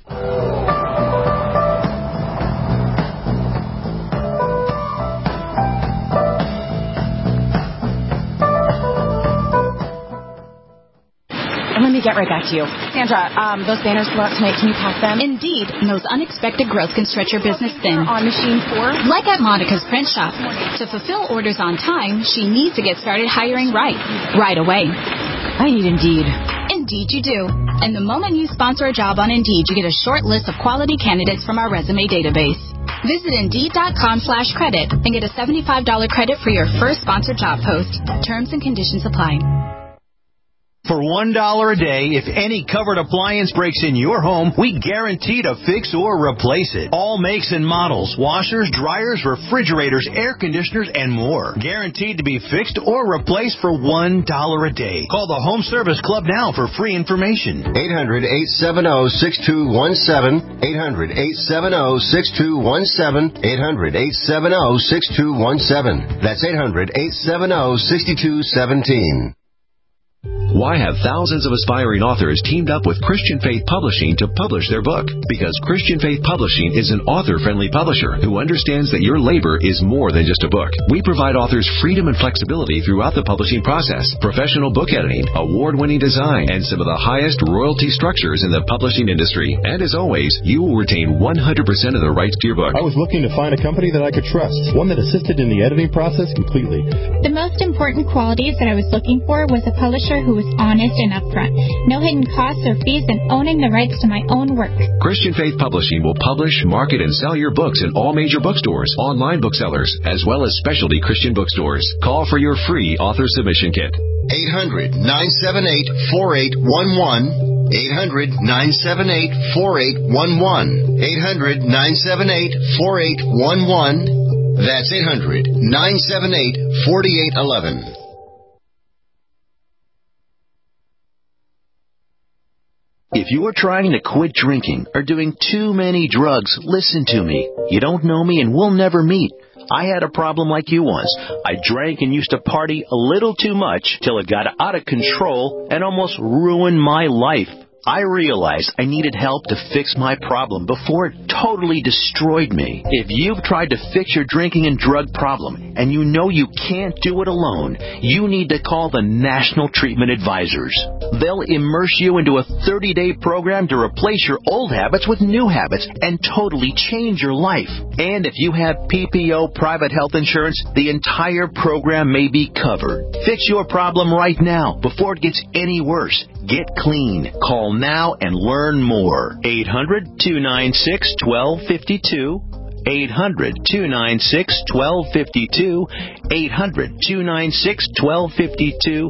And let me get right back to you. Sandra, those banners go out tonight. Can you pass them? Indeed. Knows unexpected growth can stretch your business thin. On machine 4? Like at Monica's Print Shop. To fulfill orders on time, she needs to get started hiring right away. I need Indeed. Indeed you do. And the moment you sponsor a job on Indeed, you get a short list of quality candidates from our resume database. Visit Indeed.com/credit and get a $75 credit for your first sponsored job post. Terms and conditions apply. For $1 a day, if any covered appliance breaks in your home, we guarantee to fix or replace it. All makes and models, washers, dryers, refrigerators, air conditioners, and more. Guaranteed to be fixed or replaced for $1 a day. Call the Home Service Club now for free information. 800-870-6217. 800-870-6217. 800-870-6217. That's 800-870-6217. Why have thousands of aspiring authors teamed up with Christian Faith Publishing to publish their book? Because Christian Faith Publishing is an author-friendly publisher who understands that your labor is more than just a book. We provide authors freedom and flexibility throughout the publishing process, professional book editing, award-winning design, and some of the highest royalty structures in the publishing industry. And as always, you will retain 100% of the rights to your book. I was looking to find a company that I could trust, one that assisted in the editing process completely. The most important qualities that I was looking for was a publisher who was honest and upfront. No hidden costs or fees, and owning the rights to my own work. Christian Faith Publishing will publish, market, and sell your books in all major bookstores, online booksellers, as well as specialty Christian bookstores. Call for your free author submission kit. 800-978-4811. 800-978-4811. 800-978-4811. That's 800-978-4811. If you are trying to quit drinking or doing too many drugs, listen to me. You don't know me and we'll never meet. I had a problem like you once. I drank and used to party a little too much till it got out of control and almost ruined my life. I realized I needed help to fix my problem before it totally destroyed me. If you've tried to fix your drinking and drug problem and you know you can't do it alone, you need to call the National Treatment Advisors. They'll immerse you into a 30-day program to replace your old habits with new habits and totally change your life. And if you have PPO private health insurance, the entire program may be covered. Fix your problem right now before it gets any worse. Get clean. Call now and learn more. 800-296-1252. 800-296-1252. 800-296-1252.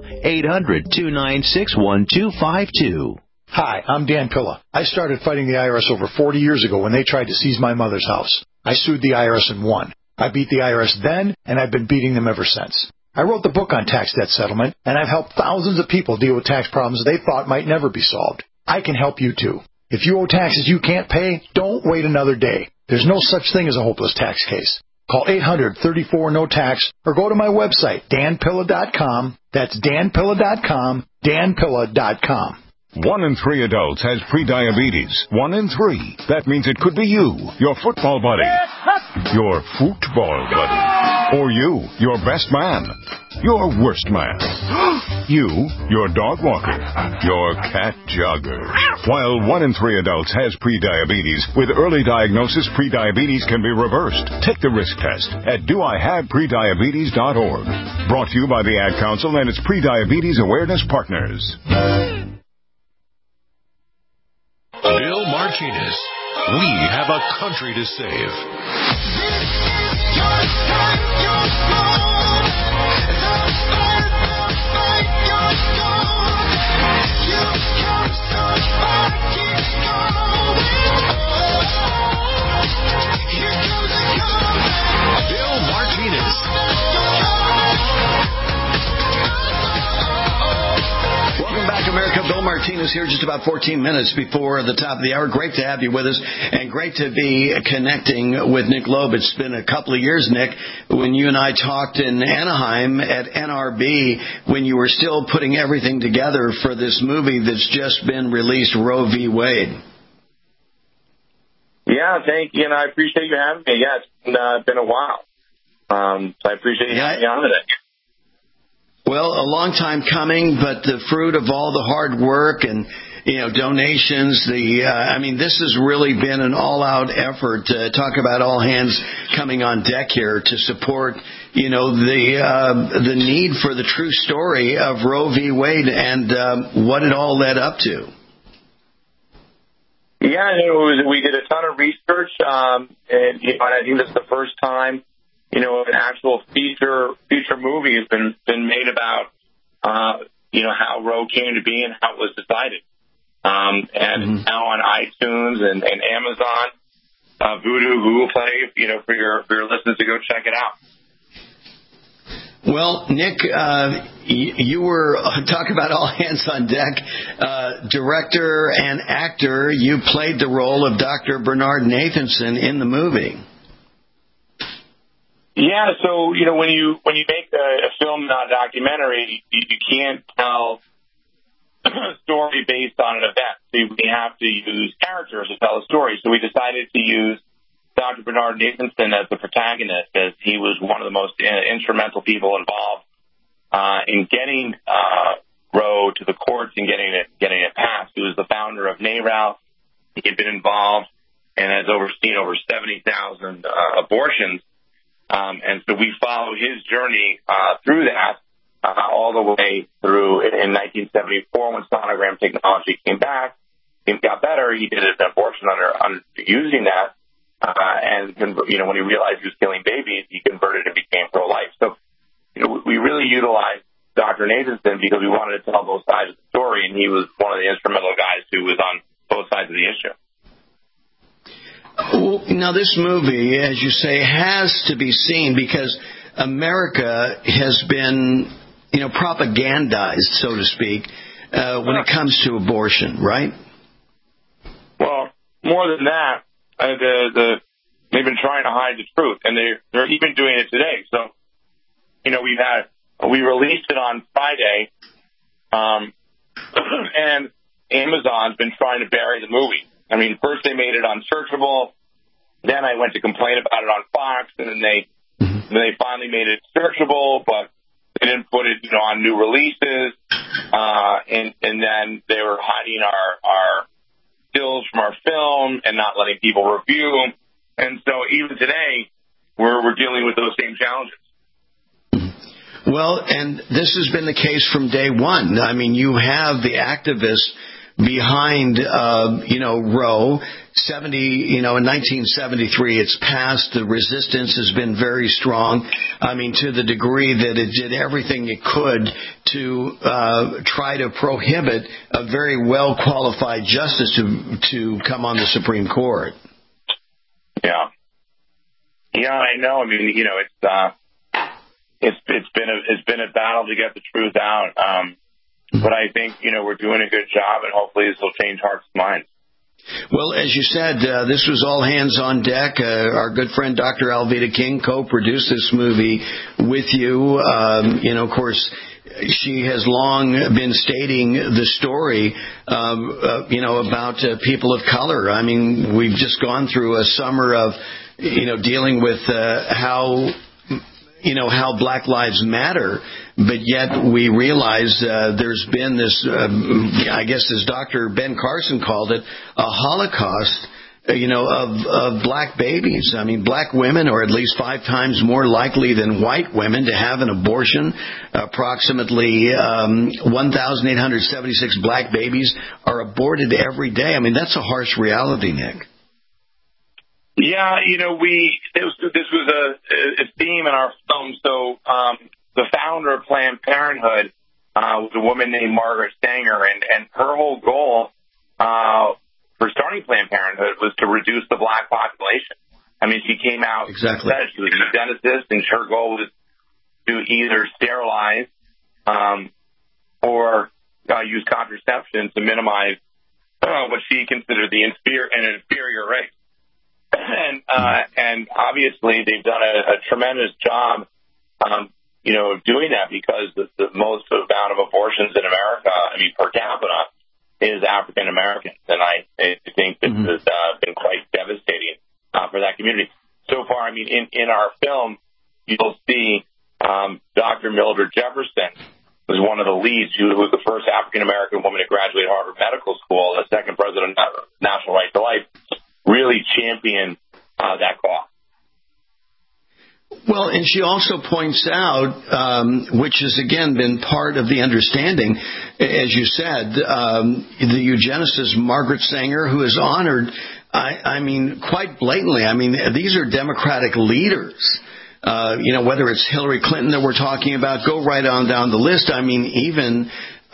800-296-1252. Hi, I'm Dan Pilla. I started fighting the IRS over 40 years ago when they tried to seize my mother's house. I sued the IRS and won. I beat the IRS then, and I've been beating them ever since. I wrote the book on tax debt settlement, and I've helped thousands of people deal with tax problems they thought might never be solved. I can help you, too. If you owe taxes you can't pay, don't wait another day. There's no such thing as a hopeless tax case. Call 800-34-NO-TAX or go to my website, danpilla.com. That's danpilla.com, danpilla.com. 1 in 3 adults has prediabetes. 1 in 3. That means it could be you, your football buddy, your football buddy, or you, your best man, your worst man, you, your dog walker, your cat jogger. While 1 in 3 adults has prediabetes, with early diagnosis, prediabetes can be reversed. Take the risk test at doihaveprediabetes.org. Brought to you by the Ad Council and its Prediabetes Awareness Partners. Bill Martinez. We have a country to save. Bill Martinez. Welcome back, America. Bill Martinez here, just about 14 minutes before the top of the hour. Great to have you with us, and great to be connecting with Nick Loeb. It's been a couple of years, Nick, when you and I talked in Anaheim at NRB, when you were still putting everything together for this movie that's just been released, Roe v. Wade. Yeah, thank you, and I appreciate you having me. Yeah, it's been a while. So I appreciate you having me on today. Well, a long time coming, but the fruit of all the hard work and, donations, this has really been an all-out effort to talk about all hands coming on deck here to support, the need for the true story of Roe v. Wade and what it all led up to. Yeah, we did a ton of research, and I think this is the first time an actual feature movie has been made about, how Roe came to be and how it was decided. And it's now on iTunes and Amazon, Vudu, Google Play, for your listeners to go check it out. Well, Nick, you were, talk about all hands on deck, director and actor. You played the role of Dr. Bernard Nathanson in the movie. Yeah, so when you make a film, not a documentary, you can't tell a story based on an event. So we have to use characters to tell a story. So we decided to use Dr. Bernard Nathanson as the protagonist, as he was one of the most instrumental people involved in getting Roe to the courts and getting it passed. He was the founder of NARAL. He had been involved and has overseen over 70,000 abortions. And so we follow his journey through that all the way through in 1974 when sonogram technology came back. It got better. He did an abortion under using that. And when he realized he was killing babies, he converted and became pro-life. So, we really utilized Dr. Nathanson because we wanted to tell both sides of the story, and he was one of the instrumental guys who was on both sides of the issue. Now, this movie, as you say, has to be seen because America has been, propagandized, so to speak, when it comes to abortion, right? Well, more than that, they've been trying to hide the truth, and they're even doing it today. So, we released it on Friday, and Amazon's been trying to bury the movie. I mean, first they made it unsearchable, then I went to complain about it on Fox, and then they finally made it searchable, but they didn't put it, on new releases, and then they were hiding our stills from our film and not letting people review them. And so even today, we're dealing with those same challenges. Well, and this has been the case from day one. I mean, you have the activists behind, Roe. In 1973, it's passed. The resistance has been very strong. I mean, to the degree that it did everything it could to try to prohibit a very well-qualified justice to come on the Supreme Court. Yeah. Yeah, I know. I mean, it's been a battle to get the truth out. But I think, we're doing a good job, and hopefully this will change hearts and minds. Well, as you said, this was all hands on deck. Our good friend Dr. Alveda King co-produced this movie with you. Of course, she has long been stating the story, about people of color. I mean, we've just gone through a summer of, dealing with how Black Lives Matter, but yet we realize there's been this, I guess as Dr. Ben Carson called it, a Holocaust, of black babies. I mean, black women are at least 5 times more likely than white women to have an abortion. Approximately 1,876 black babies are aborted every day. I mean, that's a harsh reality, Nick. Yeah, this was a theme in our film. So the founder of Planned Parenthood was a woman named Margaret Sanger, and her whole goal for starting Planned Parenthood was to reduce the black population. I mean, she came out and said she was a eugenicist, and her goal was to either sterilize or use contraception to minimize what she considered an inferior race. And obviously they've done a tremendous job, of doing that because the most amount of abortions in America, per capita, is African Americans. And I think this has been quite devastating for that community. So far, in our film, you'll see Dr. Mildred Jefferson was one of the leads. She was the first African American woman to graduate Harvard Medical School, the second president of National Right to Life. Really champion that cause. Well, and she also points out, which has again been part of the understanding, as you said, the eugenicist Margaret Sanger, who is honored, quite blatantly. These are Democratic leaders. Whether it's Hillary Clinton that we're talking about, go right on down the list. Even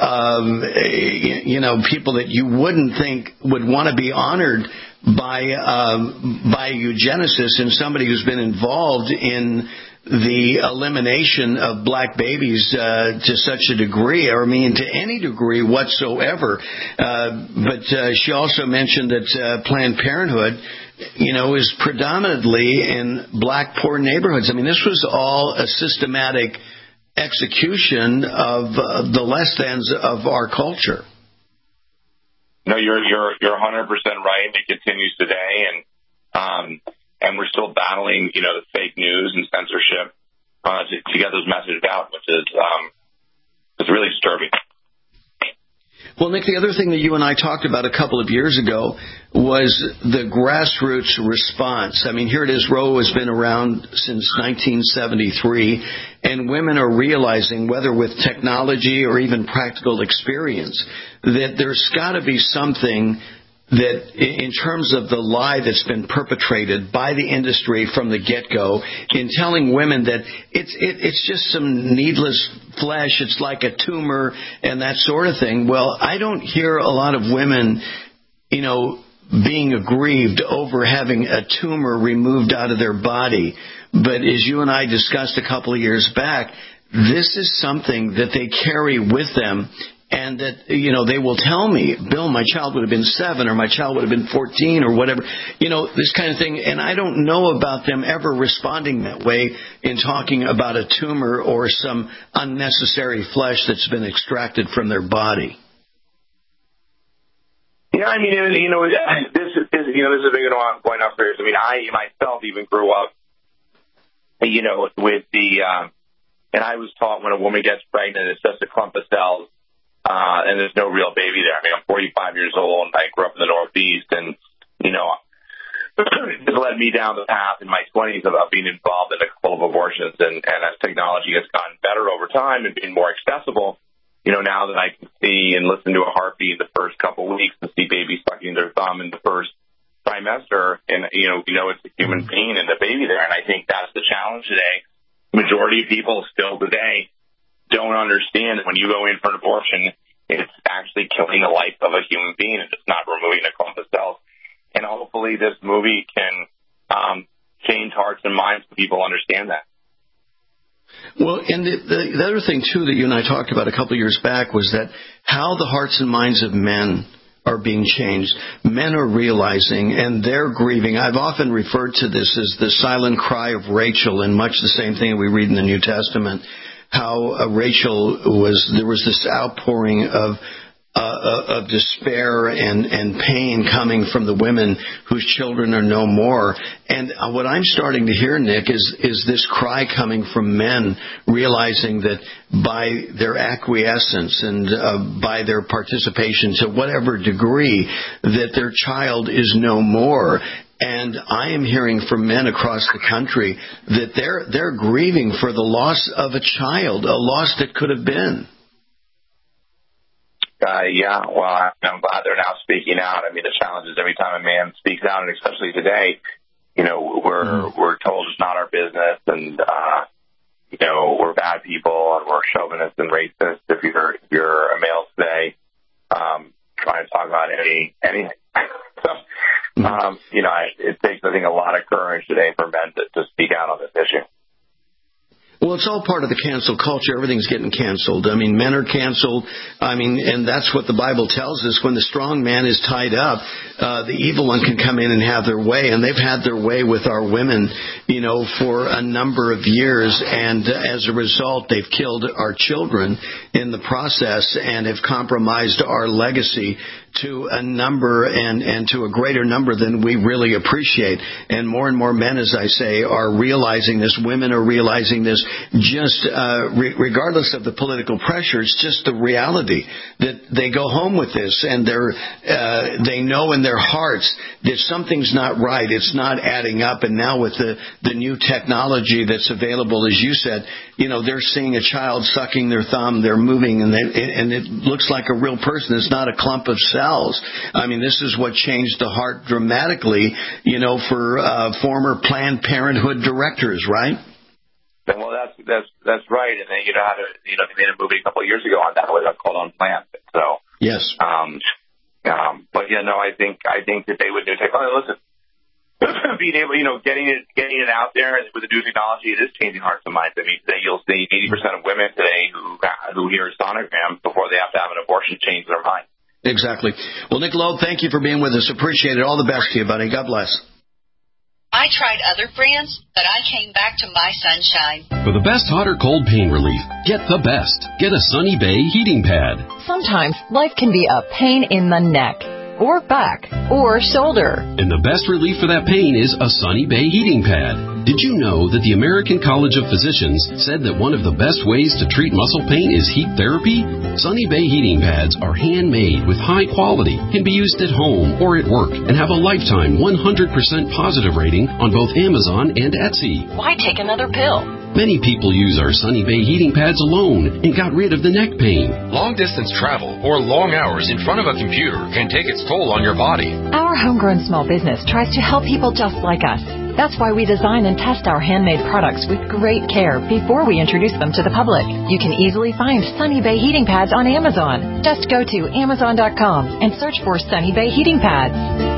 people that you wouldn't think would want to be honored by a eugenicist and somebody who's been involved in the elimination of black babies to such a degree, or to any degree whatsoever. But she also mentioned that Planned Parenthood, is predominantly in black poor neighborhoods. This was all a systematic execution of the less thans of our culture. No, you're 100% right. It continues today, and we're still battling, the fake news and censorship to get those messages out, which is really disturbing. Well, Nick, the other thing that you and I talked about a couple of years ago was the grassroots response. Here it is, Roe has been around since 1973, and women are realizing, whether with technology or even practical experience, that there's got to be something that in terms of the lie that's been perpetrated by the industry from the get-go in telling women that it's just some needless flesh, it's like a tumor and that sort of thing. Well, I don't hear a lot of women, being aggrieved over having a tumor removed out of their body. But as you and I discussed a couple of years back, this is something that they carry with them. And that, they will tell me, Bill, my child would have been 7 or my child would have been 14 or whatever, this kind of thing. And I don't know about them ever responding that way in talking about a tumor or some unnecessary flesh that's been extracted from their body. Yeah, I mean, this is a big one going upstairs. I mean, I myself even grew up, with and I was taught when a woman gets pregnant, it's just a clump of cells. And there's no real baby there. I mean, I'm 45 years old, and I grew up in the Northeast, and, it led me down the path in my 20s about being involved in a couple of abortions. And as technology has gotten better over time and been more accessible, now that I can see and listen to a heartbeat the first couple of weeks and see babies sucking their thumb in the first trimester, and, it's a human being and the baby there. And I think that's the challenge today. The majority of people still today don't understand that when you go in for an abortion, it's actually killing the life of a human being and it's not removing a clump of cells. And hopefully this movie can change hearts and minds so people understand that. Well, and the other thing, too, that you and I talked about a couple of years back was that how the hearts and minds of men are being changed. Men are realizing, and they're grieving. I've often referred to this as the silent cry of Rachel, and much the same thing we read in the New Testament. How there was this outpouring of despair and pain coming from the women whose children are no more. And what I'm starting to hear, Nick, is this cry coming from men realizing that by their acquiescence and by their participation to whatever degree that their child is no more. And I am hearing from men across the country that they're grieving for the loss of a child, a loss that could have been. Yeah, well, I'm glad they're now speaking out. I mean, the challenge is every time a man speaks out, and especially today, we're told it's not our business, and we're bad people, and we're chauvinists and racists. If you're a male today, trying to talk about anything. So, it takes, I think, a lot of courage today for men to speak out on this issue. Well, it's all part of the cancel culture. Everything's getting canceled. I mean, men are canceled. I mean, and that's what the Bible tells us. When the strong man is tied up, the evil one can come in and have their way. And they've had their way with our women, for a number of years. And as a result, they've killed our children in the process and have compromised our legacy to a number and to a greater number than we really appreciate. And more men, as I say, are realizing this. Women are realizing this. Just regardless of the political pressure, it's just the reality that they go home with this, and they know in their hearts that something's not right. It's not adding up. And now with the new technology that's available, as you said, they're seeing a child sucking their thumb, they're moving, and it looks like a real person. It's not a clump of cells. I mean, this is what changed the heart dramatically, for former Planned Parenthood directors, right? Well, that's right. And then they made a movie a couple of years ago on that. It was called Unplanned. So yes. But I think that they would do technology. Listen, being able, getting it out there with the new technology, it is changing hearts and minds. I mean, today you'll see 80% of women today who hear a sonogram before they have to have an abortion change their mind. Exactly. Well, Nick Loeb, thank you for being with us. Appreciate it. All the best to you, buddy. God bless. I tried other brands, but I came back to My Sunshine. For the best hot or cold pain relief, get the best. Get a Sunny Bay heating pad. Sometimes life can be a pain in the neck, or back, or shoulder. And the best relief for that pain is a Sunny Bay heating pad. Did you know that the American College of Physicians said that one of the best ways to treat muscle pain is heat therapy? Sunny Bay heating pads are handmade with high quality, can be used at home or at work, and have a lifetime 100% positive rating on both Amazon and Etsy. Why take another pill? Many people use our Sunny Bay heating pads alone and got rid of the neck pain. Long-distance travel or long hours in front of a computer can take its toll on your body. Our homegrown small business tries to help people just like us. That's why we design and test our handmade products with great care before we introduce them to the public. You can easily find Sunny Bay heating pads on Amazon. Just go to Amazon.com and search for Sunny Bay heating pads.